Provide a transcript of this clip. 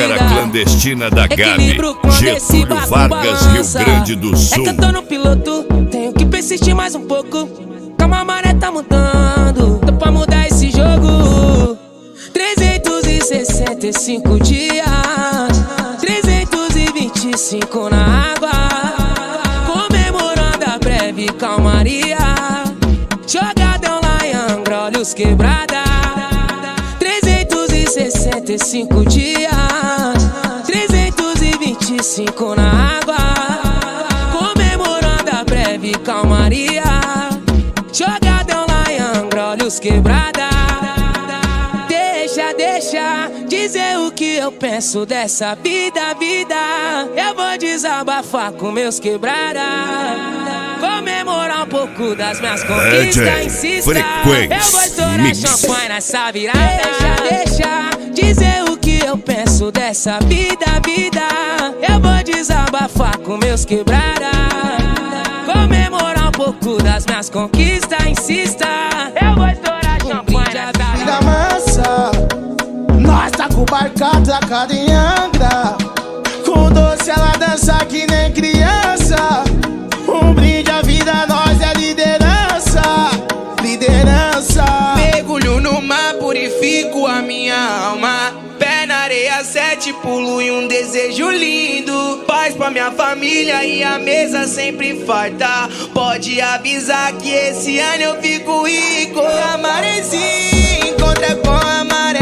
Chácara clandestina da Gabi, Getúlio Vargas, Rio Grande do Sul. É que eu tô no piloto, tenho que persistir mais um pouco. Calma, a maré tá mudando, tô pra mudar esse jogo. 365 dias, 325 na água, comemorando a breve calmaria. Jogadão lá em Angra, olhos quebrada. 365 dias, 325 na água, comemorando a breve calmaria. Jogadão lá em Angra, olhos quebrada. Deixa dizer o que eu penso dessa vida. Eu vou desabafar com meus quebrada, comemorar um pouco das minhas conquistas. Insista, eu vou estourar champanhe nessa virada. Deixa dizer o que eu penso dessa vida. Eu vou desabafar com meus quebrada, comemorar um pouco das minhas conquistas. Insista, eu vou estourar champanhe nessa vida massa. Nós tá com o barco atracado em Angra, com doce ela dança que nem criança. Um brinde à vida, nós é liderança. Mergulho no mar, purifico a minha alma. Pé na areia, 7 pulo e um desejo lindo. Paz pra minha família e a mesa sempre farta. Pode avisar que esse ano eu fico rico. A maresia encontra com a maré,